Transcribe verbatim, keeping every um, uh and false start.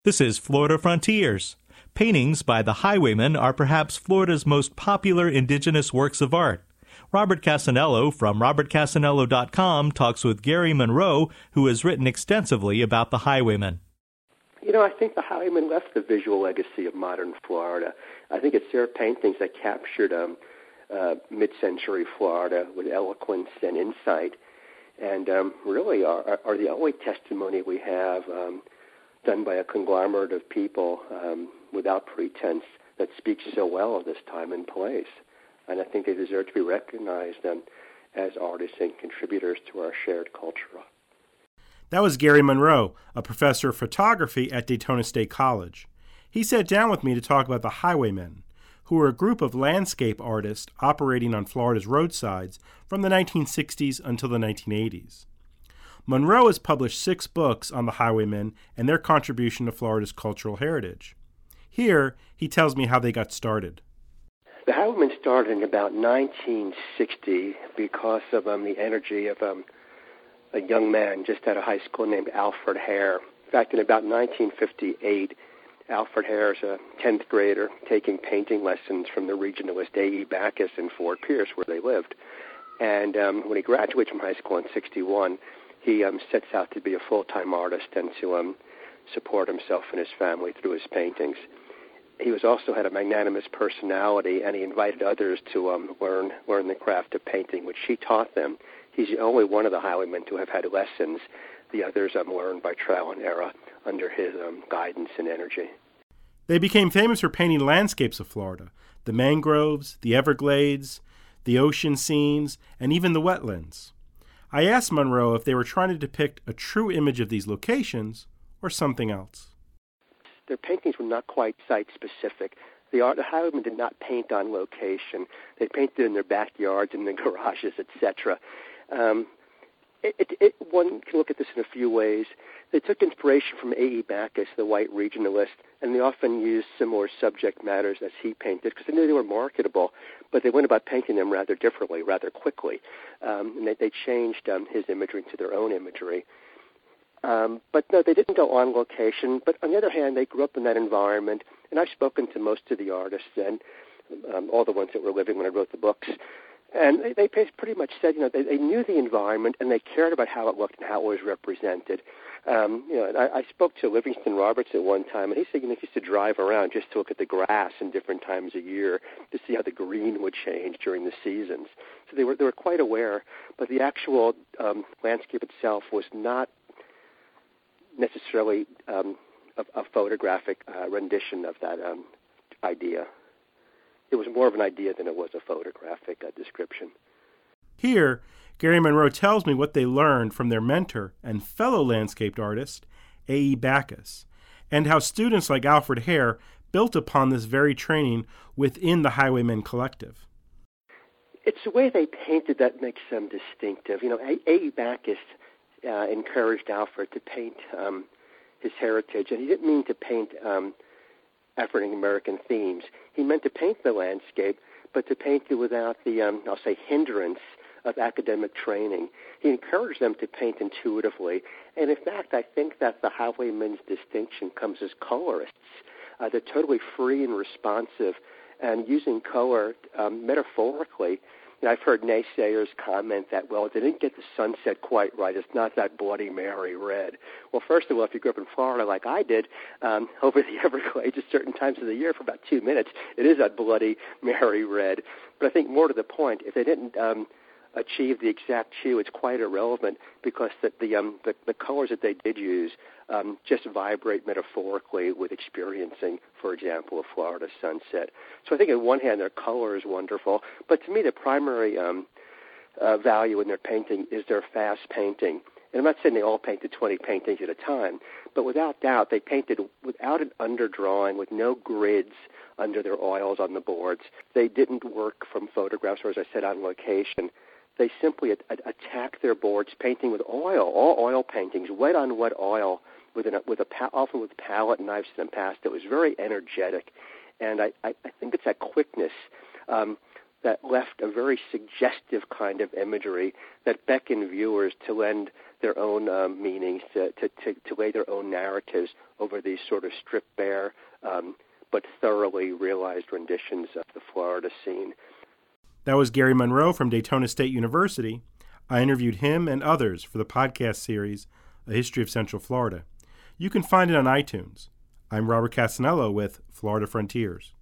This is Florida Frontiers. Paintings by the Highwaymen are perhaps Florida's most popular indigenous works of art. Robert Cassanello from robert cassanello dot com talks with Gary Monroe, who has written extensively about the Highwaymen. You know, I think the Highwaymen left the visual legacy of modern Florida. I think it's their paintings that captured um, uh, mid-century Florida with eloquence and insight, and um, really are, are the only testimony we have um, done by a conglomerate of people um, without pretense that speaks so well of this time and place. And I think they deserve to be recognized um, as artists and contributors to our shared culture. That was Gary Monroe, a professor of photography at Daytona State College. He sat down with me to talk about the Highwaymen, who were a group of landscape artists operating on Florida's roadsides from the nineteen sixties until the nineteen eighties. Monroe has published six books on the Highwaymen and their contribution to Florida's cultural heritage. Here, he tells me how they got started. The Highwaymen started in about nineteen sixty because of um, the energy of um, a young man just out of high school named Alfred Hare. In fact, in about nineteen fifty-eight, Alfred Hare is a tenth grader taking painting lessons from the regionalist A E Backus in Fort Pierce, where they lived. And um, when he graduates from high school in sixty-one, he um, sets out to be a full-time artist and to um, support himself and his family through his paintings. He was also had a magnanimous personality, and he invited others to um, learn learn the craft of painting, which he taught them. He's the only one of the Highwaymen to have had lessons. The others um, learned by trial and error under his um, guidance and energy. They became famous for painting landscapes of Florida, the mangroves, the Everglades, the ocean scenes, and even the wetlands. I asked Monroe if they were trying to depict a true image of these locations or something else. Their paintings were not quite site-specific. The, art, the Highwaymen did not paint on location. They painted in their backyards, in their garages, et cetera. Um, it, it, it, one can look at this in a few ways. They took inspiration from A E Backus, the white regionalist, and they often used similar subject matters as he painted because they knew they were marketable, but they went about painting them rather differently, rather quickly. Um, and they, they changed um, his imagery to their own imagery. Um, but no, they didn't go on location. But on the other hand, they grew up in that environment, and I've spoken to most of the artists and um, all the ones that were living when I wrote the books. And they, they pretty much said, you know, they, they knew the environment and they cared about how it looked and how it was represented. Um, you know, and I, I spoke to Livingston Roberts at one time, and he said, you know, he used to drive around just to look at the grass in different times of year to see how the green would change during the seasons. So they were they were quite aware, but the actual um, landscape itself was not necessarily um, a, a photographic uh, rendition of that um, idea. It was more of an idea than it was a photographic uh, description. Here, Gary Monroe tells me what they learned from their mentor and fellow landscape artist, A E Backus, and how students like Alfred Hare built upon this very training within the Highwaymen Collective. It's the way they painted that makes them distinctive. You know, A E Backus uh, encouraged Alfred to paint um, his heritage, and he didn't mean to paint um, African American themes. He meant to paint the landscape, but to paint it without the, um, I'll say, hindrance of academic training. He encouraged them to paint intuitively. And in fact, I think that the Highwaymen's distinction comes as colorists. Uh, they're totally free and responsive and using color um, metaphorically. You know, I've heard naysayers comment that, well, they didn't get the sunset quite right. It's not that Bloody Mary red. Well, first of all, if you grew up in Florida like I did, um, over the Everglades at certain times of the year for about two minutes, it is that Bloody Mary red. But I think more to the point, if they didn't um, achieve the exact hue, it's quite irrelevant because the the, um, the, the colors that they did use um, just vibrate metaphorically with experiencing, for example, a Florida sunset. So I think on one hand their color is wonderful, but to me the primary um, uh, value in their painting is their fast painting. And I'm not saying they all painted twenty paintings at a time, but without doubt they painted without an underdrawing, with no grids under their oils on the boards. They didn't work from photographs or, as I said, on location. They simply a- attack their boards painting with oil, all oil paintings, wet on wet oil, with, an, with a pa- often with palette knives and pasta. It was very energetic, and I, I, I think it's that quickness um, that left a very suggestive kind of imagery that beckoned viewers to lend their own um, meanings, to, to, to, to lay their own narratives over these sort of stripped bare um, but thoroughly realized renditions of the Florida scene. That was Gary Monroe from Daytona State University. I interviewed him and others for the podcast series, A History of Central Florida. You can find it on iTunes. I'm Robert Casanello with Florida Frontiers.